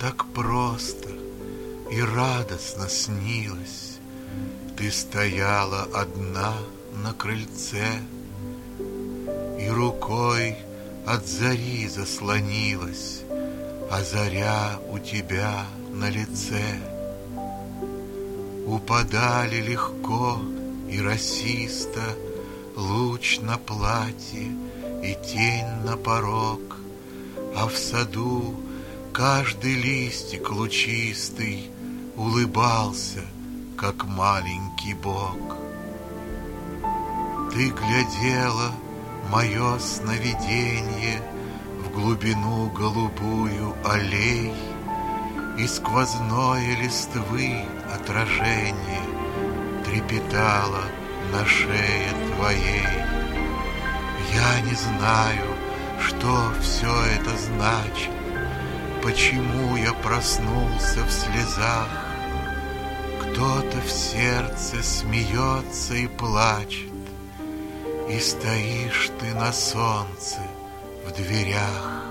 так просто и радостно снилось. Ты стояла одна на крыльце и рукой от зари заслонилась, а заря у тебя на лице. Упадали легко и росисто луч на платье и тень на порог, а в саду каждый листик лучистый улыбался, как маленький бог. Ты глядела мое сновиденье в глубину голубую аллей, и сквозное листвы отражение трепетало на шее твоей. Я не знаю, что все это значит, почему я проснулся в слезах. Кто-то в сердце смеется и плачет, и стоишь ты на солнце в дверях.